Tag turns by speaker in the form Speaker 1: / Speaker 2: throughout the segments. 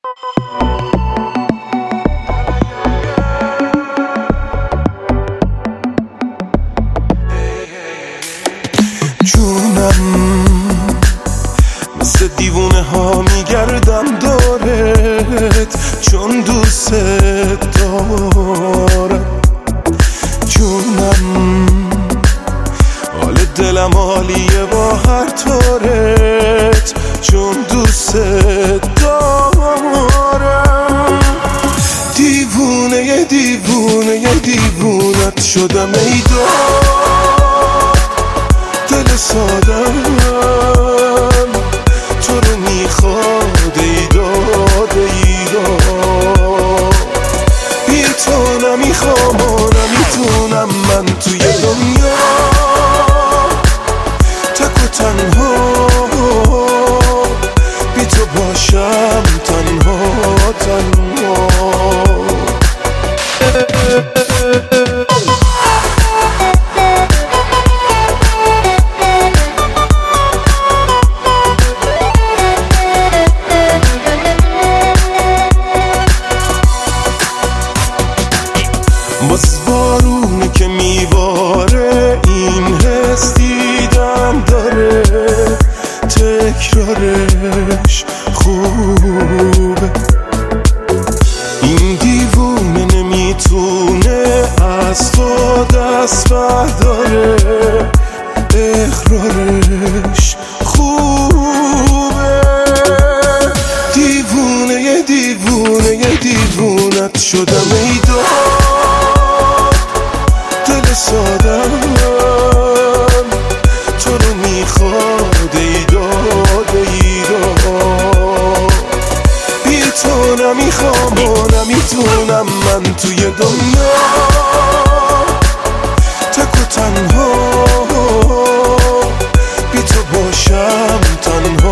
Speaker 1: جونم مثل دیوونه ها میگردم دارت، چون دوست دارم. جونم حال دلم عالیه با هر طورت، چون دوست دارم. دیوونه دیوونت شدم ای دل سادم، تو رو میخواد ای داد. بی تو نمیخوام و نمیتونم من توی دنیا تک و تنها، بی تو باشم تنها. باز بارونه که میباره، این حس دیدم داره، تکرارش خوبه. این دیوونه نمیتونه از تو دست برداره، اقرارش خوبه. دیوونه دیوونت شدم ای دل سادم، تو رو میخواد ای داد. بی تو نمیخوام و نمیتونم من توی دنیا تک و تنها، بی تو باشم تنها.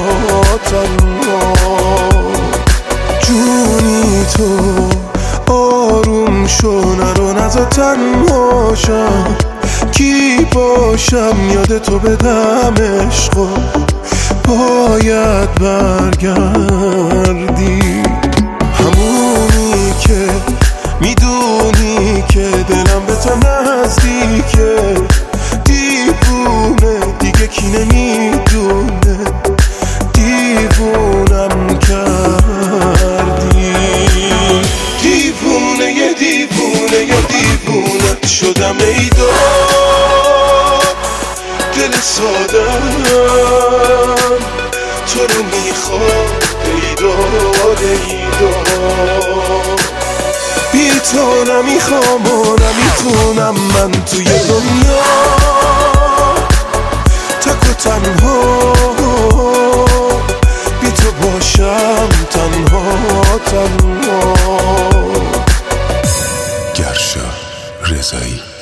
Speaker 1: جونی تو آروم شو، نرو نزا تنها شم. کی باشم یاد تو بدم عشقو، باید برگردی. همونی که میدونی که دلم به تو نزدیکه، دیوونه دیگه کی نمیدونه، دیوونم کردی. دیوونه دیوونت شدم ای دل سادم، تو رو میخواد ای داد. بی تو نمیخوام و نمیتونم من توی دنیا تک و تنها، بی تو باشم تنها. گرشا رضایی.